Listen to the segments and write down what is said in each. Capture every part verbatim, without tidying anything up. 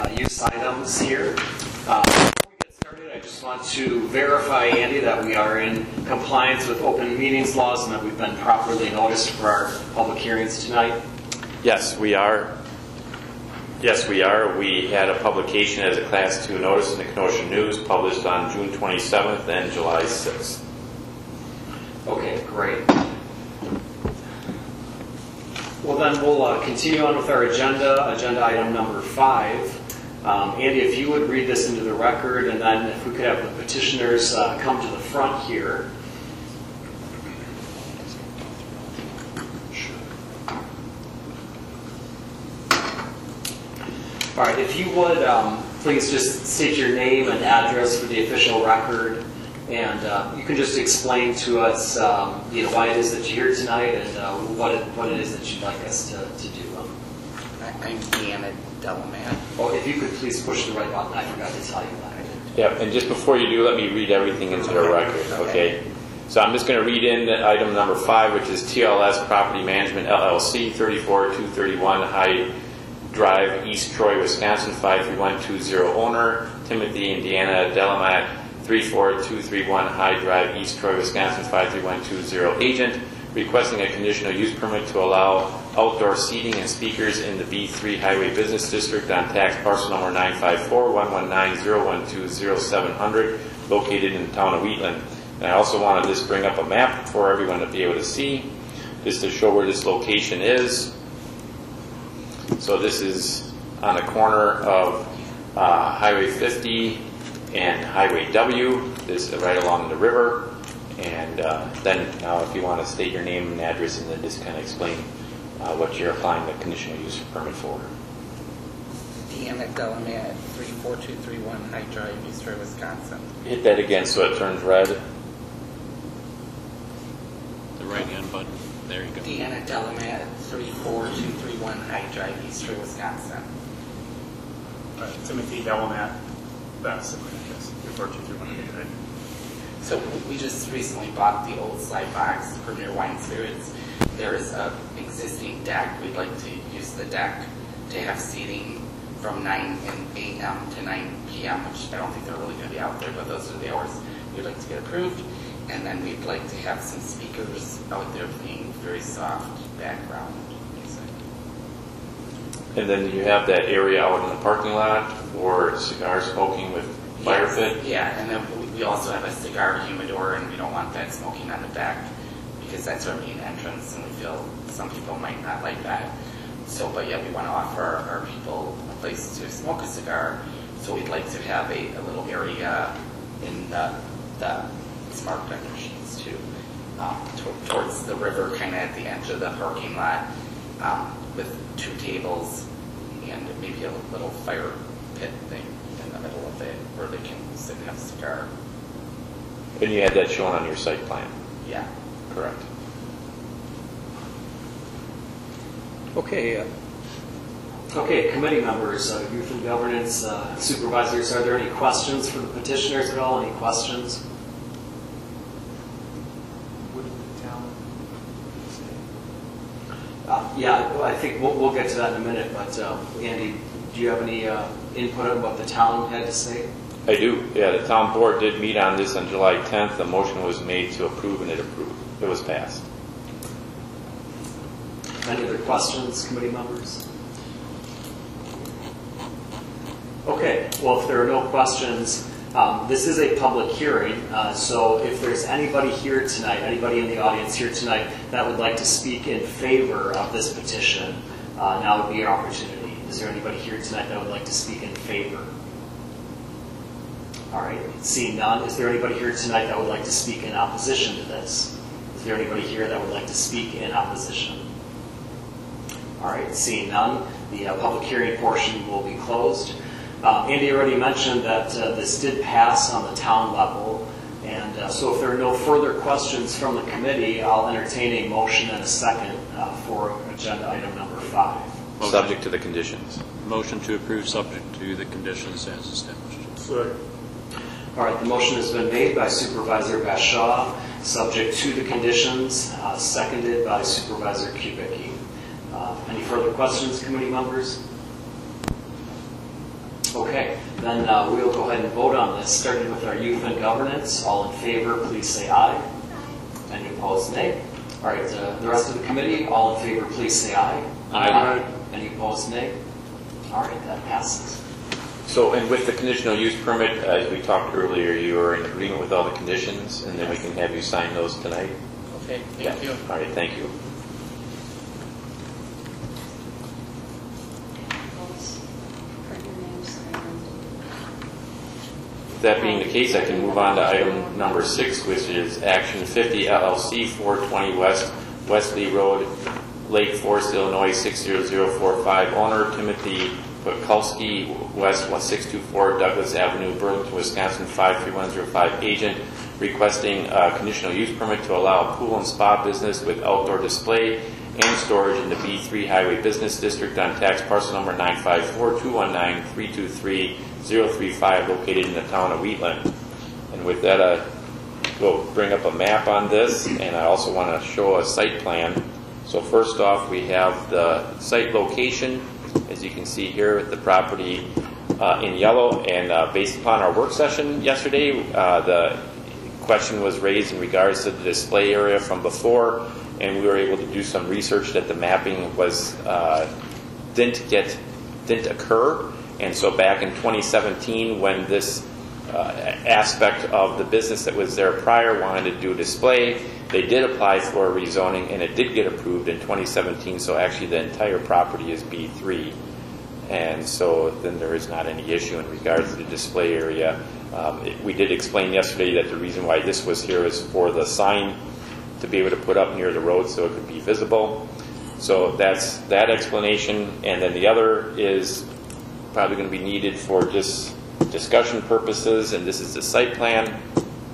uh, use items here. Uh, before we get started, I just want to verify, Andy, that we are in compliance with open meetings laws and that we've been properly noticed for our public hearings tonight. Yes, we are. Yes, we are. We had a publication as a Class two notice in the Kenosha News published on June twenty-seventh and July sixth. Okay, great. Well, then we'll uh, continue on with our agenda, agenda item number five. Um, Andy, if you would read this into the record, and then if we could have the petitioners uh, come to the front here. All right, if you would, um, please just state your name and address for the official record, and uh, you can just explain to us, um, you know, why it is that you're here tonight and uh, what it what it is that you'd like us to, to do. Um, I'm Deanna Delamat. oh, if you could please push the right button, I forgot to tell you that. Yep, and just before you do, let me read everything into the record, okay? So I'm just going to read in item number five, which is T L S Property Management L L C, thirty-four two thirty-one High Drive, East Troy, Wisconsin, five three one two zero owner, Timothy and Deanna Delamat, thirty-four two thirty-one High Drive, East Troy, Wisconsin, five three one two zero agent, requesting a conditional use permit to allow outdoor seating and speakers in the B three Highway Business District on tax parcel number nine five four one one nine zero one two zero seven hundred, located in the town of Wheatland. And I also want to just bring up a map for everyone to be able to see, just to show where this location is. So this is on the corner of uh, Highway fifty and Highway W. This is right along the river. And uh, then now if you want to state your name and address and then just kind of explain uh, what you're applying the conditional use permit for. Deanna Delamat, thirty-four two thirty-one High Drive, East Troy, Wisconsin. Hit that again so it turns red. The right hand button. There you go. Deanna Delamat, thirty-four two thirty-one High Drive, East Troy, Wisconsin. Uh, Timothy Delamat, that's thirty-four two thirty-one High Drive. So we just recently bought the old slide box, Premier Wine Spirits. There is a existing deck. We'd like to use the deck to have seating from nine a m to nine p m, which I don't think they're really going to be out there, but those are the hours we'd like to get approved. And then we'd like to have some speakers out there playing very soft background music. And then you have that area out in the parking lot for cigar smoking with fire pit? Yeah, and then we also have a cigar humidor, and we don't want that smoking on the back because that's our main entrance, and we feel some people might not like that. So, but yeah, we want to offer our, our people a place to smoke a cigar. So we'd like to have a, a little area in the, the smart vendor machines too, um, t- towards the river, kind of at the edge of the parking lot, um, with two tables and maybe a little fire pit thing in the middle of it where they can sit and have a cigar. And you had that shown on your site plan? Yeah. Correct. Okay. Uh, okay, committee members, uh, youth and governance uh, supervisors, are there any questions for the petitioners at all? Any questions? Uh, yeah, I think we'll, we'll get to that in a minute, but um, Andy, do you have any uh, input on what the town had to say? I do. Yeah, the town board did meet on this on July tenth. The motion was made to approve, and it approved. It was passed. Any other questions, committee members? Okay, well, if there are no questions, um, this is a public hearing, uh, so if there's anybody here tonight, anybody in the audience here tonight that would like to speak in favor of this petition, uh, now would be your opportunity. Is there anybody here tonight that would like to speak in favor? All right, seeing none, is there anybody here tonight that would like to speak in opposition to this? Is there anybody here that would like to speak in opposition? All right, seeing none, the uh, public hearing portion will be closed. Uh, Andy already mentioned that uh, this did pass on the town level, and uh, so if there are no further questions from the committee, I'll entertain a motion and a second uh, for agenda item number five. Motion. Subject to the conditions. Motion to approve subject to the conditions as established. Sorry. All right, the motion has been made by Supervisor Bashaw, subject to the conditions, uh, seconded by Supervisor Kubicki. Uh, any further questions, committee members? Okay, then uh, we'll go ahead and vote on this, starting with our youth and governance. All in favor, please say aye. Any opposed, nay. All right, uh, the rest of the committee, all in favor, please say aye. Aye. Any opposed, nay. All right, that passes. So, and with the conditional use permit, as we talked earlier, you are in agreement with all the conditions, and then we can have you sign those tonight? Okay, Yeah. thank you. All right, thank you. That being the case, I can move on to item number six, which is Action fifty L L C, four twenty West Wesley Road, Lake Forest, Illinois, six zero zero four five. Owner Timothy Pekulski, West six two four Douglas Avenue, Burlington, Wisconsin, five three one zero five. Agent requesting a conditional use permit to allow a pool and spa business with outdoor display and storage in the B three Highway Business District on tax parcel number nine five four two one nine three two three zero three five, located in the town of Wheatland. And with that, uh, we'll bring up a map on this, and I also want to show a site plan. So first off, we have the site location, as you can see here, with the property uh, in yellow. And uh, based upon our work session yesterday, uh, the question was raised in regards to the display area from before, and we were able to do some research that the mapping was uh, didn't get didn't occur. And so back in twenty seventeen, when this uh, aspect of the business that was there prior wanted to do a display, they did apply for a rezoning, and it did get approved in twenty seventeen. So actually the entire property is B three. And so then there is not any issue in regards to the display area. Um, it, we did explain yesterday that the reason why this was here is for the sign to be able to put up near the road so it could be visible. So that's that explanation. And then the other is probably going to be needed for just discussion purposes, and this is the site plan.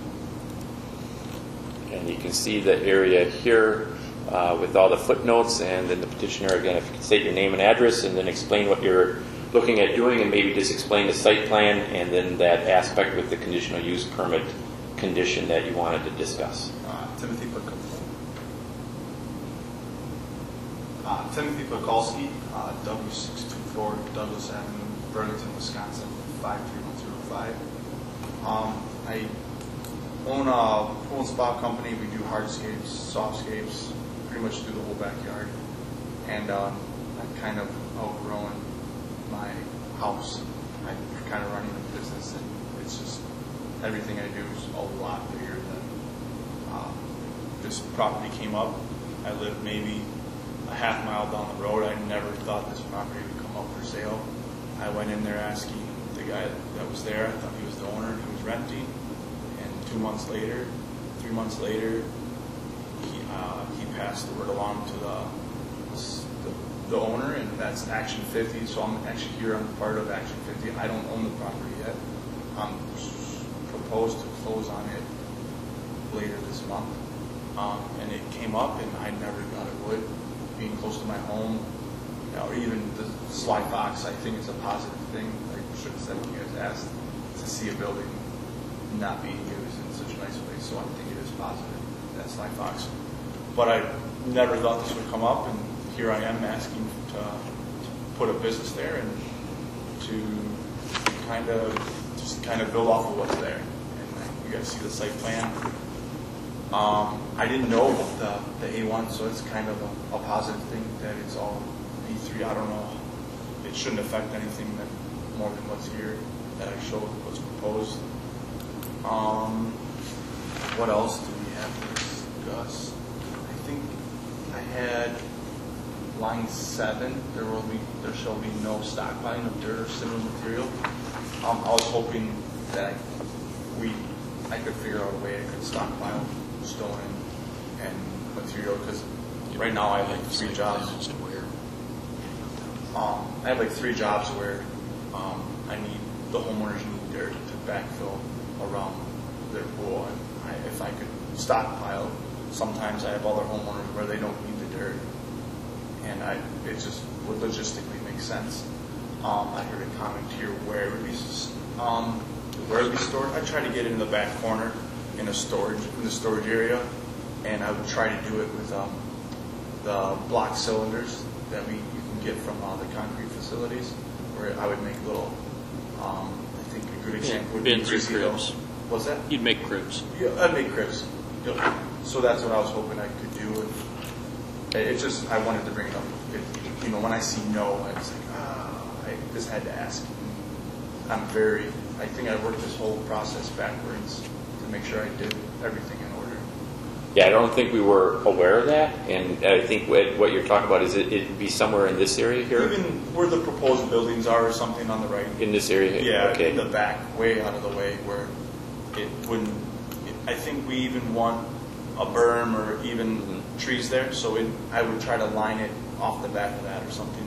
And you can see the area here uh, with all the footnotes, and then the petitioner, again, if you could state your name and address and then explain what you're looking at doing, and maybe just explain the site plan and then that aspect with the conditional use permit condition that you wanted to discuss. Uh, Timothy Pekulski. Uh, Timothy Pekulski, uh, W six two four Douglas Avenue, Burlington, Wisconsin, five three one zero five. Um, I own a pool and spa company. We do hardscapes, softscapes, pretty much do the whole backyard. And um, I've kind of outgrown my house. I'm kind of running a business, and it's just everything I do is a lot bigger than uh, this property came up. I live maybe a half mile down the road. I never thought this property would come up for sale. I went in there asking the guy that was there. I thought he was the owner, and he was renting. And two months later, three months later, he uh, he passed the word along to the, the the owner, and that's Action fifty. So I'm actually here on part of Action fifty. I don't own the property yet. I'm proposed to close on it later this month. Um, and it came up, and I never thought it would. Being close to my home, or even the slide box, I think it's a positive thing. I should have said when you guys asked, to see a building not being used in such a nice way. So I think it is positive, that slide box. But I never thought this would come up, and here I am asking to put a business there and to kind of just kind of build off of what's there. And you guys see the site plan. Um, I didn't know about the, the A one, so it's kind of a, a positive thing that it's all B three. I don't know. It shouldn't affect anything that, more than what's here that I showed, what's proposed. Um, what else do we have to discuss? I think I had line seven. There will be, there shall be no stockpiling of dirt or similar material. Um, I was hoping that we, I could figure out a way I could stockpile stone and, and material, because right now I have like three jobs. Um, I have like three jobs where um, I need, the homeowners need dirt to backfill around their pool. And I, if I could stockpile, sometimes I have other homeowners where they don't need the dirt, and I, it just would logistically make sense. Um, I heard a comment here where it would be, um, where it would be stored. I try to get it in the back corner in a storage, in the storage area, and I would try to do it with um, the block cylinders that we you can get from uh, the concrete facilities, where I would make little example would be Bins or Greasy Hill. cribs. What's that? You'd make cribs. Yeah, I'd make cribs. Yep. So that's what I was hoping I could do. And it it just, I wanted to bring it up. It, you know, when I see no, I was like, ah, I just had to ask. I'm very, I think I worked this whole process backwards to make sure I did everything in order. Yeah, I don't think we were aware of that, and I think what what you're talking about is it, it'd be somewhere in this area here? Even where the proposed buildings are or something on the right. In this area here? Yeah, Okay. in the back, way out of the way, where it wouldn't, it, I think we even want a berm or even Mhm. trees there, so it, I would try to line it off the back of that or something.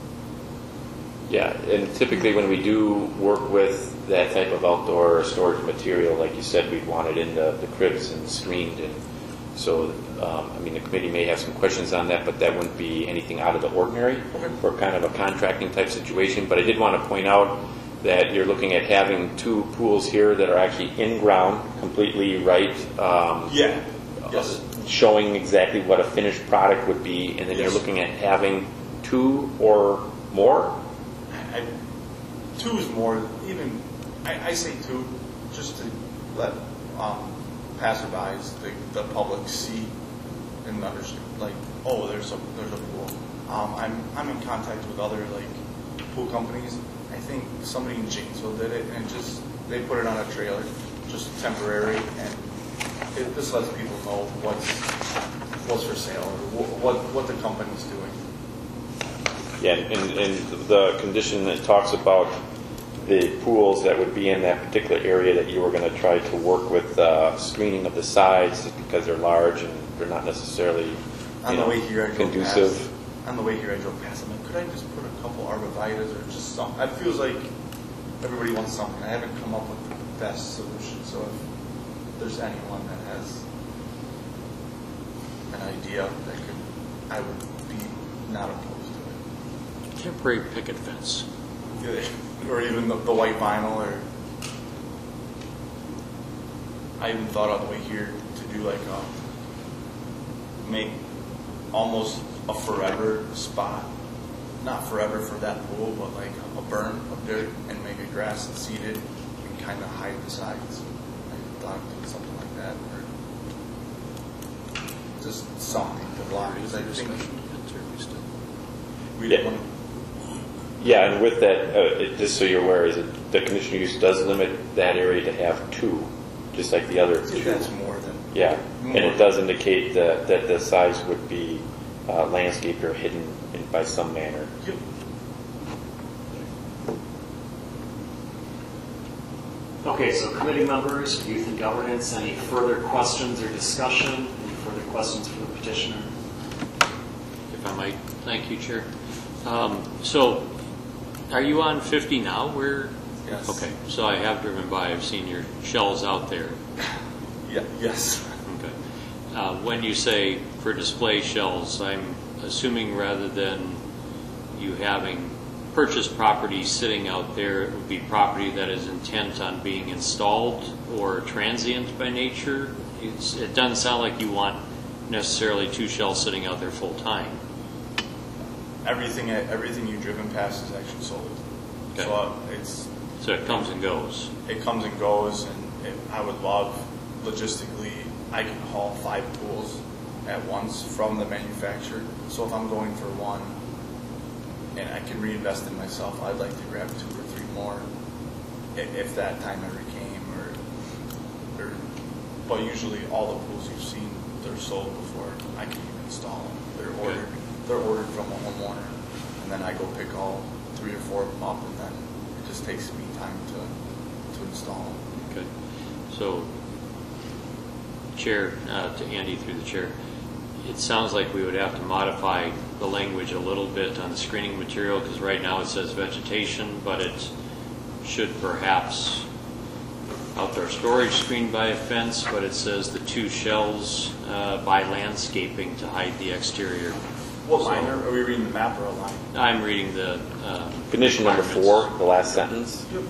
Yeah, and typically when we do work with that type of outdoor storage material, like you said, we'd want it in the, the cribs and screened. And so, um, I mean, the committee may have some questions on that, but that wouldn't be anything out of the ordinary Okay. for kind of a contracting type situation. But I did want to point out that you're looking at having two pools here that are actually in ground, completely right. Um, Yeah, yes. showing exactly what a finished product would be, and then you're Yes. looking at having two or more. I, two is more, even, I, I say two, just to let um, passerbys, the, the public see and understand, like, oh, there's a, there's a pool. Um, I'm, I'm in contact with other, like, pool companies. I think somebody in Janesville did it, and just, they put it on a trailer, just temporary, and it just lets people know what's, what's for sale, or what, what the company's doing. Yeah, and, and the condition that talks about the pools that would be in that particular area that you were going to try to work with uh, screening of the sides because they're large and they're not necessarily you On the know, way here, I drove conducive. past. On the way here, I drove past. I'm like, could I just put a couple arborvitaes or just something? It feels like everybody wants something. I haven't come up with the best solution. So if there's anyone that has an idea that could, I would be not opposed to Temporary picket fence. it. Or even the, the white vinyl. Or I even thought on the way here to do like a make almost a forever spot, not forever for that pool, but like a berm of dirt and make it grass and seeded and kind of hide the sides. I thought of doing something like that, or just something to block. Because I think we Yeah. didn't want Yeah, and with that, uh, it, just so you're aware, is that the conditional use does limit that area to have two, just like the other to. two. That's more than. Yeah, and More. it does indicate that, that the size would be uh, landscaped or hidden in, by some manner. Yep. Okay, so committee members, youth and governance, any further questions or discussion? Any further questions for the petitioner? If I might. Thank you, Chair. Um, so, are you on fifty now? Where? Yes. Okay, so I have driven by. I've seen your shells out there. Yeah. Yes. Okay. Uh, when you say for display shells, I'm assuming rather than you having purchased property sitting out there, it would be property that is intent on being installed or transient by nature. It's, it doesn't sound like you want necessarily two shells sitting out there full time. Everything, everything you've driven past is actually sold. Okay. So uh, it's, So it comes and goes. it comes and goes, and it, I would love, logistically, I can haul five pools at once from the manufacturer. So if I'm going for one, and I can reinvest in myself, I'd like to grab two or three more, if, if that time ever came, or, or, but usually all the pools you've seen, they're sold before I can even install them. They're ordered, they're ordered from a homeowner, and then I go pick all three or four of them up, and then it just takes me time to, to install them. Okay. So, Chair, uh, to Andy through the chair, it sounds like we would have to modify the language a little bit on the screening material, because right now it says vegetation, but it should perhaps outdoor storage screened by a fence, but it says the two shells uh, by landscaping to hide the exterior. What So- line are, are we reading, the map or a line? I'm reading the uh, Condition number requirements. four, the last sentence. Yep.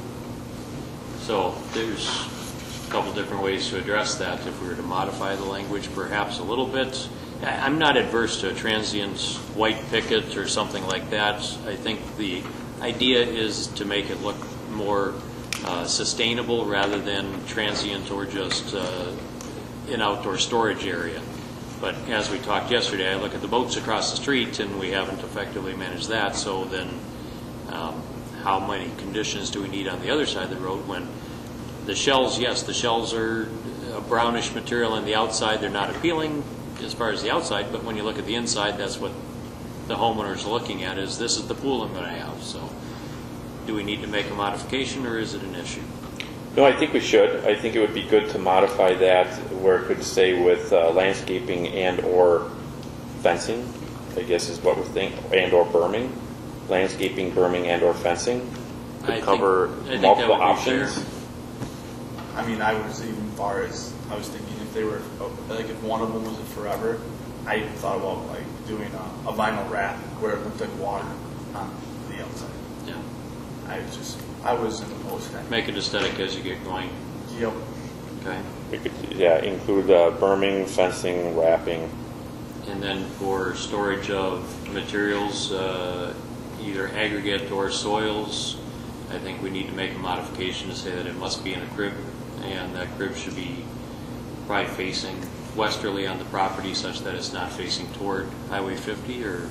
So there's a couple different ways to address that. If we were to modify the language perhaps a little bit, I- I'm not adverse to a transient white picket or something like that. I think the idea is to make it look more uh, sustainable rather than transient or just uh, an outdoor storage area. But as we talked yesterday, I look at the boats across the street and we haven't effectively managed that. So then um, how many conditions do we need on the other side of the road when the shells, yes, the shells are a brownish material on the outside. They're not appealing as far as the outside, but when you look at the inside, that's what the homeowner's looking at is this is the pool I'm going to have. So do we need to make a modification or is it an issue? No, I think we should. I think it would be good to modify that where it could say with uh, landscaping and or fencing, I guess is what we're thinking, and or berming. Landscaping, berming, and or fencing could I think- cover I think multiple that would be fair. options. I mean, I was even far as, I was thinking if they were, like if one of them was a forever, I even thought about like doing a, a vinyl wrap where it looked like water on the outside. Yeah. I was just, I was in the most that. Make it aesthetic as you get going. Yep. Okay. We could, yeah, include uh, berming, fencing, wrapping. And then for storage of materials, uh, either aggregate or soils, I think we need to make a modification to say that it must be in a crib, and that crib should be probably facing westerly on the property such that it's not facing toward Highway fifty, or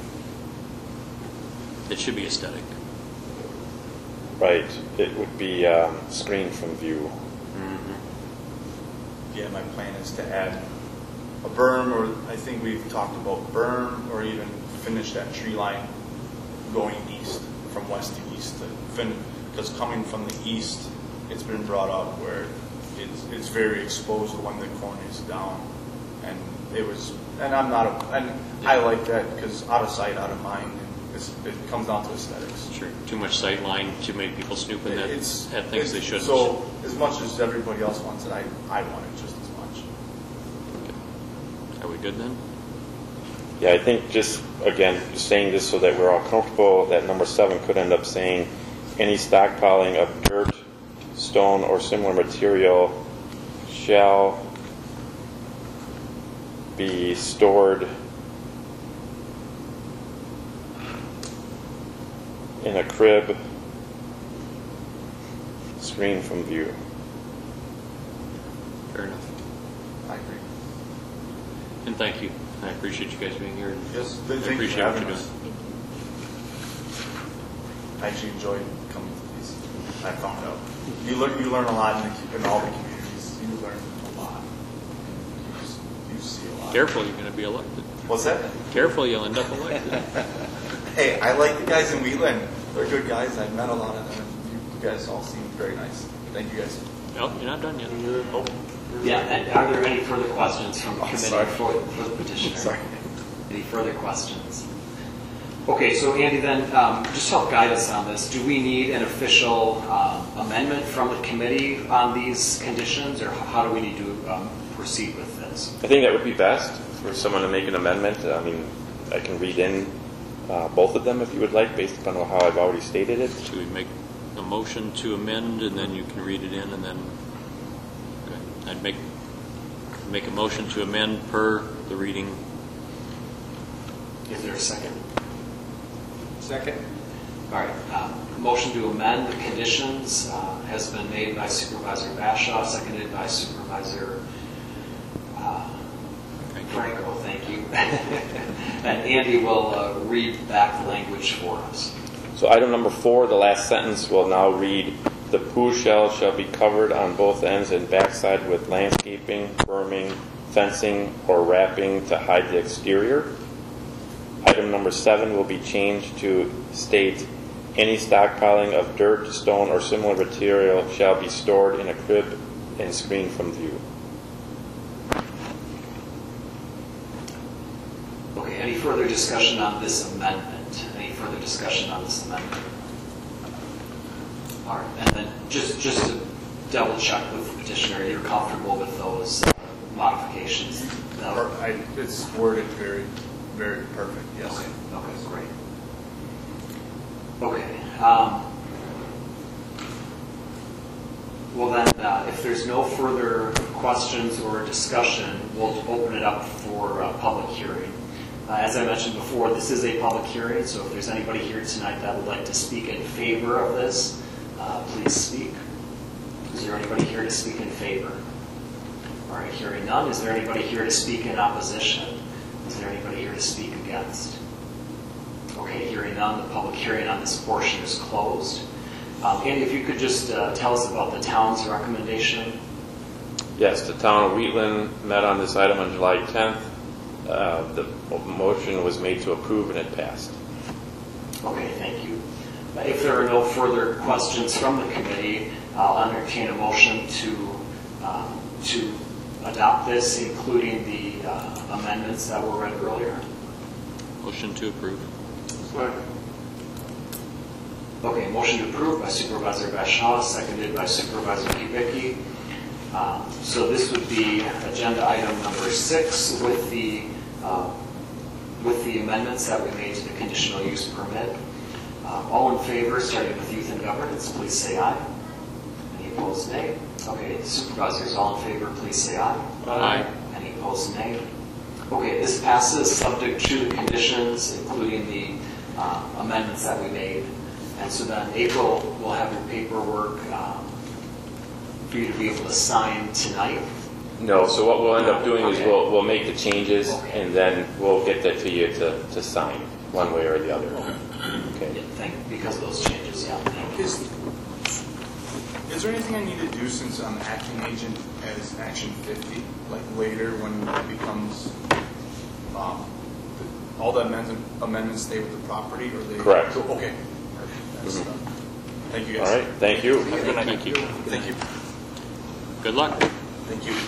it should be aesthetic. Right. It would be um, screened from view. Yeah, my plan is to add a berm, or I think we've talked about berm, or even finish that tree line going east, from west to east. To fin- because coming from the east, it's been brought up where it's, it's very exposed when the corn is down. And it was, and I'm not, a, and I like that because out of sight, out of mind, and it's, it comes down to aesthetics. Sure. Too much sight line, too many people snooping at, It's, at things it's- they shouldn't. So as much as everybody else wants it, I, I want it just as much. Are we good then? Yeah, I think just, again, just saying this so that we're all comfortable, that number seven could end up saying any stockpiling of dirt, stone, or similar material shall be stored in a crib screened from view. Fair enough. I agree. And thank you. I appreciate you guys being here. Yes, I thank you for appreciate what having you're us. doing. I actually enjoyed coming to these. I found out you learn you learn a lot in, the, in all the communities. You learn a lot. You, just, you see a lot. Careful, you're going to be elected. What's that? Careful, you'll end up elected. Hey, I like the guys in Wheatland. They're good guys. I've met a lot of them. You guys all seem very nice. Thank you guys. No, you're not done yet. Oh, Yeah, and are there any further questions from the Oh, committee sorry. for, for the petitioner? sorry. Any further questions? Okay, so Andy, then, um, just help guide us on this. Do we need an official um, amendment from the committee on these conditions, or how do we need to um, proceed with this? I think that would be best for someone to make an amendment. I mean, I can read in uh, both of them if you would like, based upon how I've already stated it. Should we make a motion to amend, and then you can read it in, and then okay. I'd make make a motion to amend per the reading. Is there a second? Second. All right. Um, motion to amend the conditions uh, has been made by Supervisor Bashaw, seconded by Supervisor uh, Thank you. Franco. Thank you. And Andy will uh, read back the language for us. So item number four, the last sentence will now read, the pool shell shall be covered on both ends and backside with landscaping, berming, fencing, or wrapping to hide the exterior. Item number seven will be changed to state, any stockpiling of dirt, stone, or similar material shall be stored in a crib and screened from view. Okay. Any further discussion on this amendment? Any further discussion on this amendment? All right. And then just just to double check with the petitioner, you're comfortable with those uh, modifications? No? I, it's worded very, very perfect. Yes. Okay, okay, great. Okay. Um, well then, uh, if there's no further questions or discussion, we'll open it up for uh, public hearing. Uh, as I mentioned before, this is a public hearing, so if there's anybody here tonight that would like to speak in favor of this, uh, please speak. there anybody here to speak in favor? All right, hearing none. Is there anybody here to speak in opposition? Is there anybody here to speak against? Okay, hearing none, the public hearing on this portion is closed. Um, Andy, if you could just uh, tell us about the town's recommendation. Yes, the town of Wheatland met on this item on July tenth. Uh, the motion was made to approve and it passed. Okay, thank you. If there are no further questions from the committee, I'll entertain a motion to um, to adopt this, including the uh, amendments that were read earlier. Motion to approve. Okay, motion to approve by Supervisor Bashaw, seconded by Supervisor Kubicki. Um, so this would be agenda item number six with the uh, with the amendments that we made to the conditional use permit. Uh, all in favor, starting with youth and governance, please say aye. Any opposed, nay? Okay, supervisors, all in favor, please say aye. Aye. Any opposed, nay? Okay, this passes subject to the conditions, including the uh, amendments that we made. And so then April will have your paperwork um, for you to be able to sign tonight. No, so what we'll end up doing is Okay. we'll, we'll make the changes Okay. and then we'll get that to you to, to sign one way or the other. Okay. Yeah, thank, because of those changes, yeah. Thank you. Is, is there anything I need to do since I'm acting agent as action fifty, like later when it becomes, um, the- all the amendment, amendments stay with the property or they? Correct. So, okay. That's, Mhm. uh, Thank you All guys. right, thank you. Have a good night. Thank you. Thank you. Good luck. Thank you.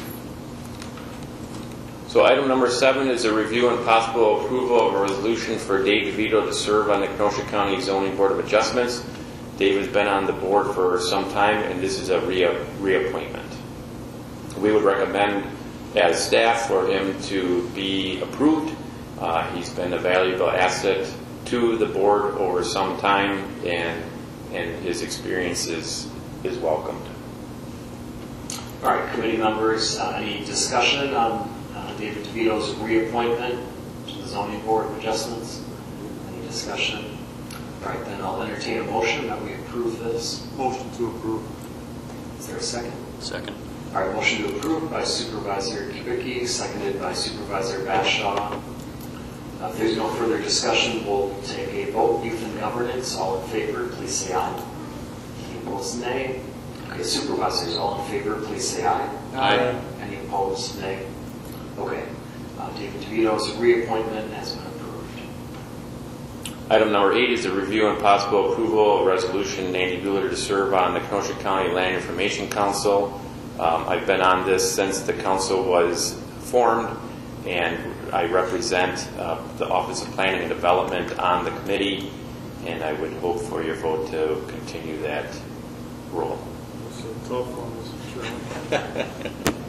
So item number seven is a review and possible approval of a resolution for Dave DeVito to serve on the Kenosha County Zoning Board of Adjustments. Dave has been on the board for some time, and this is a rea- reappointment. We would recommend as staff for him to be approved. Uh, he's been a valuable asset to the board over some time, and and his experience is, is welcomed. All right, committee members, uh, any discussion on uh, David DeVito's reappointment to the Zoning Board of Adjustments? Any discussion? All right, then I'll entertain a motion that we approve this. Motion to approve. Is there a second? Second. All right, motion to approve by Supervisor Kubicki, seconded by Supervisor Bashaw. Uh, If there's no further discussion, we'll take a vote. Youth and governance, all in favor, please say aye. Any opposed, nay? Okay, supervisors, all in favor, please say aye. Aye. Any opposed, nay? Okay, uh, David DeVito's reappointment has been approved. Item number eight is a review and possible approval of resolution Andy Bueller to serve on the Kenosha County Land Information Council. Um, I've been on this since the council was formed, and I represent uh, the Office of Planning and Development on the committee, and I would hope for your vote to continue that role. It's a tough one, Mister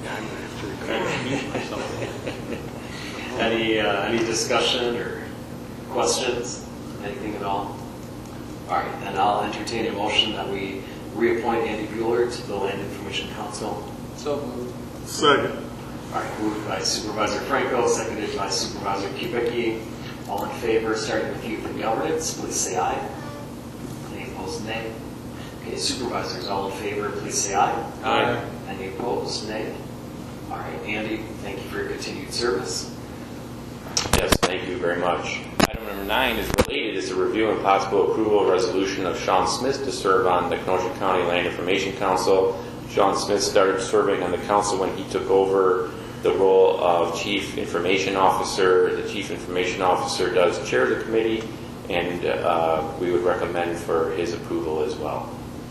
Chairman. Any, uh, any discussion or questions? Anything at all? All right, then I'll entertain a motion that we reappoint Andy Bueller to the Land Information Council. So moved. Second. All right, moved by Supervisor Franco, seconded by Supervisor Kubicki. All in favor, starting with youth and governance, please say aye. Any opposed, nay? Okay, supervisors, all in favor, please say aye. Aye. Any opposed, nay? All right, Andy, thank you for your continued service. Yes, thank you very much. Item number nine is related. It's a review and possible approval of resolution of Sean Smith to serve on the Kenosha County Land Information Council. Sean Smith started serving on the council when he took over the role of Chief Information Officer. The Chief Information Officer does chair the committee, and uh, we would recommend for his approval as well.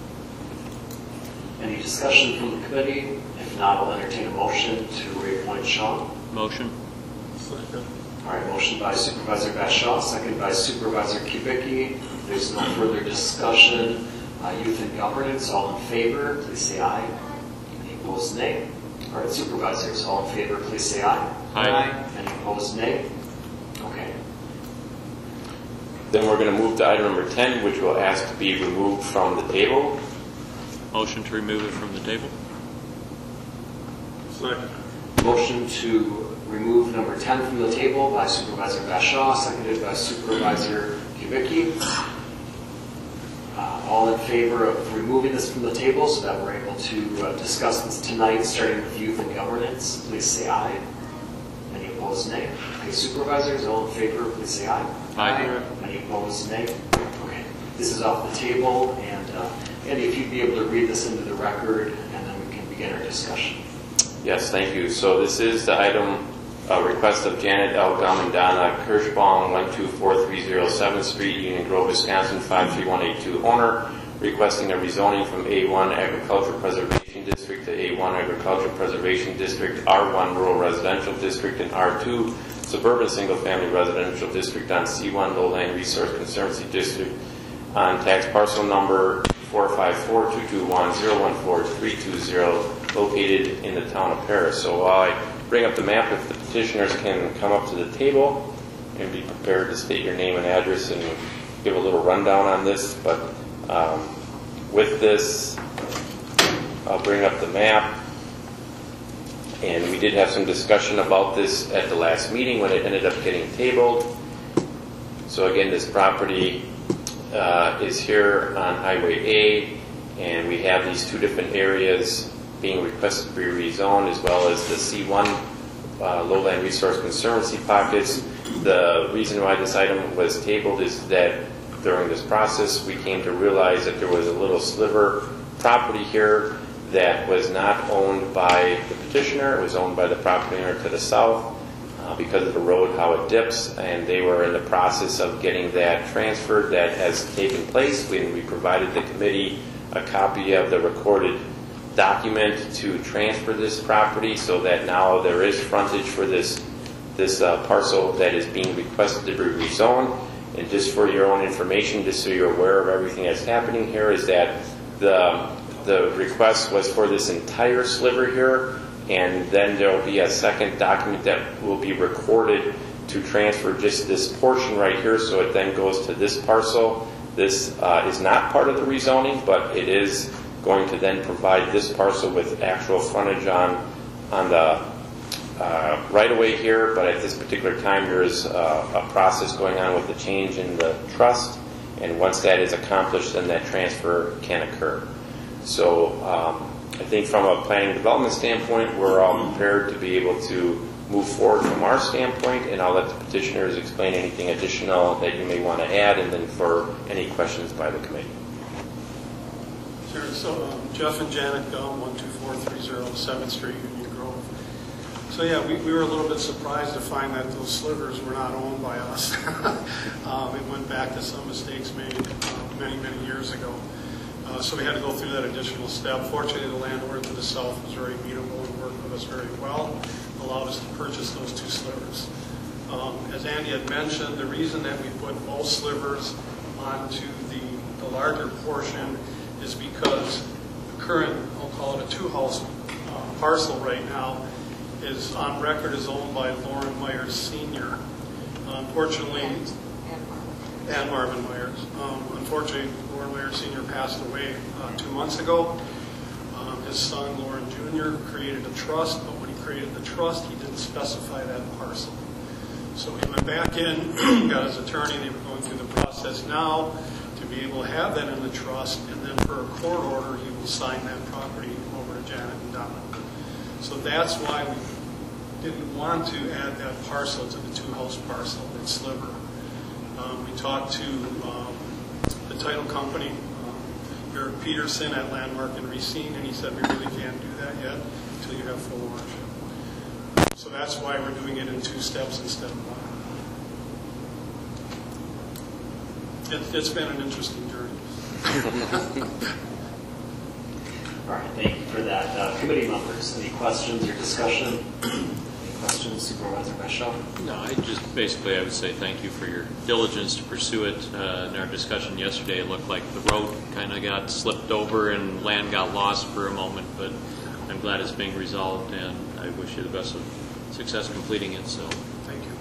Any discussion from the committee? If not, I'll entertain a motion to reappoint Sean. Motion. Second. All right, motion by Supervisor Bashaw, second by Supervisor Kubicki. If there's no further discussion, uh, youth and governance, all in favor, please say aye. Any opposed, nay? All right, supervisors, all in favor, please say aye. Aye. Any opposed, nay? Okay. Then we're going to move to item number ten, which we'll ask to be removed from the table. Motion to remove it from the table. Second. Motion to remove number ten from the table by Supervisor Bashaw, seconded by Supervisor Kubicki. Uh, All in favor of removing this from the table so that we're able to uh, discuss this tonight, starting with youth and governance, please say aye. Any opposed, nay? Okay, supervisors, all in favor, please say aye. Aye. Any opposed, nay? Okay, this is off the table, and uh, Andy, if you'd be able to read this into the record, and then we can begin our discussion. Yes, thank you. So this is the item, uh, request of Janet L. Gum and Donna Kirschbaum, one two four three zero seventh Street, Union Grove, Wisconsin, five three one eight two, owner, requesting a rezoning from A one Agricultural Preservation District to A one Agricultural Preservation District, R one Rural Residential District, and R two Suburban Single Family Residential District on C one Lowland Resource Conservancy District on tax parcel number four five four two two one zero one four three two zero, located in the town of Paris. So while I bring up the map, if the petitioners can come up to the table and be prepared to state your name and address and give a little rundown on this. But um, with this, I'll bring up the map. And we did have some discussion about this at the last meeting when it ended up getting tabled. So again, this property uh, is here on Highway A, and we have these two different areas being requested to be rezoned, as well as the C one uh, Lowland Resource Conservancy pockets. The reason why this item was tabled is that during this process we came to realize that there was a little sliver property here that was not owned by the petitioner. It was owned by the property owner to the south uh, because of the road, how it dips, and they were in the process of getting that transferred. That has taken place when we provided the committee a copy of the recorded document to transfer this property, so that now there is frontage for this this uh, parcel that is being requested to be rezoned. And just for your own information, just so you're aware of everything that's happening here, is that the the request was for this entire sliver here, and then there will be a second document that will be recorded to transfer just this portion right here, so it then goes to this parcel. This uh, is not part of the rezoning, but it is going to then provide this parcel with actual frontage on on the uh, right-of-way here. But at this particular time, there is uh, a process going on with the change in the trust, and once that is accomplished, then that transfer can occur. So um, I think from a planning and development standpoint, we're all prepared to be able to move forward from our standpoint, and I'll let the petitioners explain anything additional that you may want to add, and then for any questions by the committee. Sure. So um, Jeff and Janet Gum, one two four three zero seventh Street, Union Grove. So yeah, we, we were a little bit surprised to find that those slivers were not owned by us. um, it went back to some mistakes made uh, many, many years ago. Uh, so we had to go through that additional step. Fortunately, the landlord to the south was very amenable and worked with us very well, allowed us to purchase those two slivers. Um, as Andy had mentioned, the reason that we put both slivers onto the, the larger portion is because the current, I'll call it a two-house uh, parcel right now, is on record is owned by Lauren Myers Senior Uh, unfortunately, And, and Marvin Myers. Um, unfortunately, Lauren Myers Senior passed away uh, two months ago. Um, his son, Lauren Junior, created a trust, but when he created the trust, he didn't specify that parcel. So he went back in, got his attorney, they were going through the process now to be able to have that in the trust, and then for a court order, he will sign that property over to Janet and Donna. So that's why we didn't want to add that parcel to the two-house parcel, that sliver. Um, we talked to um, the title company, um, Eric Peterson at Landmark and Racine, and he said we really can't do that yet until you have full ownership. So that's why we're doing it in two steps instead of one. It, it's been an interesting journey. All right, thank you for that. Uh, committee members, any questions or discussion? Any questions, Supervisor Bishop? No, I just basically I would say thank you for your diligence to pursue it. Uh, in our discussion yesterday, it looked like the road kind of got slipped over and land got lost for a moment, but I'm glad it's being resolved, and I wish you the best of success completing it. So, Thank you.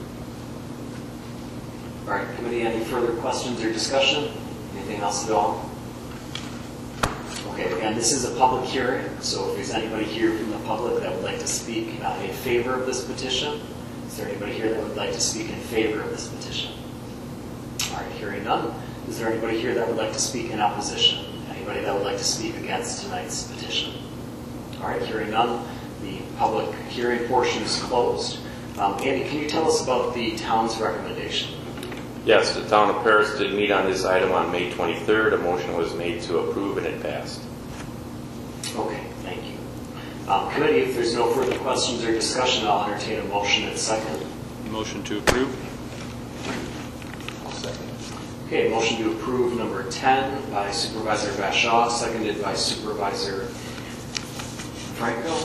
All right, committee, any further questions or discussion? Anything else at all? Okay, again, this is a public hearing, so if there's anybody here from the public that would like to speak uh, in favor of this petition, is there anybody here that would like to speak in favor of this petition? All right, hearing none, Is there anybody here that would like to speak in opposition? Anybody that would like to speak against tonight's petition? All right, hearing none, the public hearing portion is closed. Um, Andy, can you tell us about the town's recommendation? Yes, the town of Paris did meet on this item on May twenty-third. A motion was made to approve and it passed. Okay, thank you. Um, committee, if there's no further questions or discussion, I'll entertain a motion and second. Motion to approve. Okay, motion to approve number ten by Supervisor Bashaw, seconded by Supervisor Franco.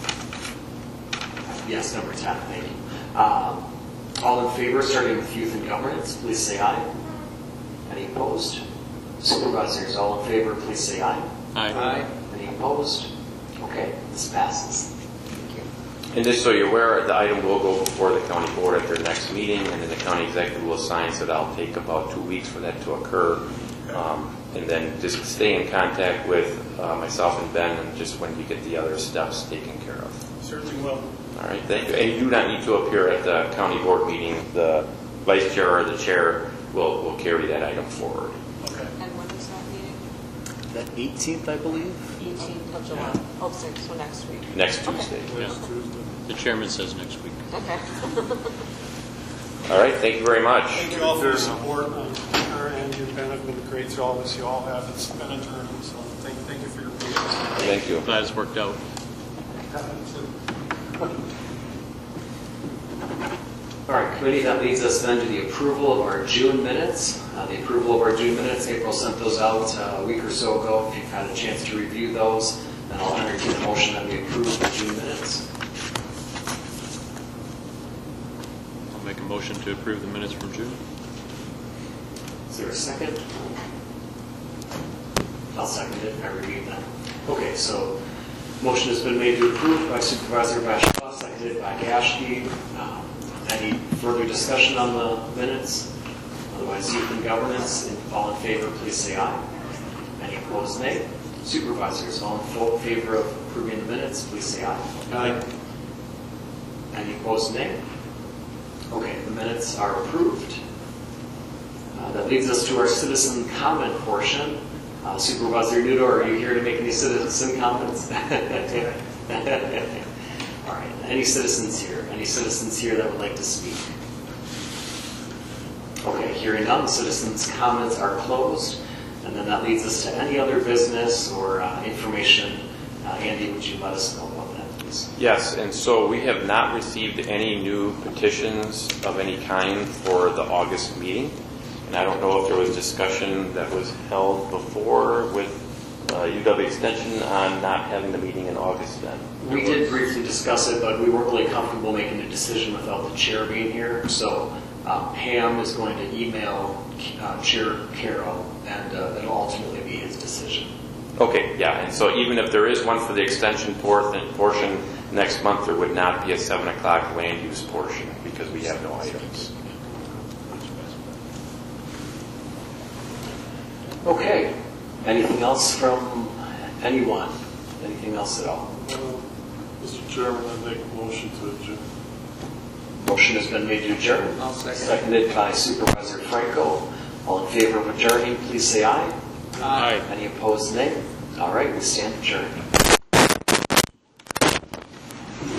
Yes, number ten, thank you. Um, all in favor, starting with youth and governance, please say aye. Any opposed? Supervisors, all in favor, please say aye. Aye. Any opposed? Okay, this passes. And just so you're aware, the item will go before the county board at their next meeting, and then the county executive will sign, so that'll take about two weeks for that to occur. Um, and then just stay in contact with uh, myself and Ben, and just when you get the other steps taken care of. Certainly will. All right, thank you. And you do not need to appear at the county board meeting. The vice chair or the chair will, will carry that item forward. Okay. And when is that meeting? That eighteenth, I believe? eighteenth of July. Oh, six, so next week. Next Okay. Tuesday. Yeah. The chairman says next week. Okay. All right, thank you very much. Thank you all for your support. Um, Our and you, Ben, have been great through all this. You all have. It's been a journey, so thank, thank you for your patience. Thank you. Glad it's worked out. All right, committee, that leads us then to the approval of our June minutes. Uh, the approval of our June minutes, April sent those out uh, a week or so ago. If you've had a chance to review those, then I'll entertain a motion that we approve the June minutes. I'll make a motion to approve the minutes from June. Is there a second? I'll second it. I reviewed them. Okay, so motion has been made to approve by Supervisor Bashaw, seconded by Gashke. Um, any further discussion on the minutes? Otherwise, youth and governance, all in favor, please say aye. Any opposed, nay. Supervisors, all in favor of approving the minutes, please say aye. Aye. Any opposed, nay. Okay, the minutes are approved. Uh, that leads us to our citizen comment portion. Uh, Supervisor Nudo, are you here to make any citizen comments? All right, any citizens here? Any citizens here that would like to speak? Okay, hearing none, citizens' comments are closed. And then that leads us to any other business or uh, information. Uh, Andy, would you let us know about that, please? Yes, and so we have not received any new petitions of any kind for the August meeting. And I don't know if there was discussion that was held before with uh, U W Extension on not having the meeting in August then. We did briefly discuss it, but we weren't really comfortable making a decision without the chair being here. So um, Pam is going to email uh, Chair Carroll, and uh, it'll ultimately be his decision. Okay, yeah, and so even if there is one for the extension portion, portion next month, there would not be a seven o'clock land use portion because we have no items. Okay. Anything else from anyone? Anything else at all? Uh, Mister Chairman, I make a motion to adjourn. Motion has been made to adjourn. I'll second. Seconded by Supervisor Franco. All in favor of adjourning, please say aye. Aye. Any opposed, nay. All right, we stand adjourned.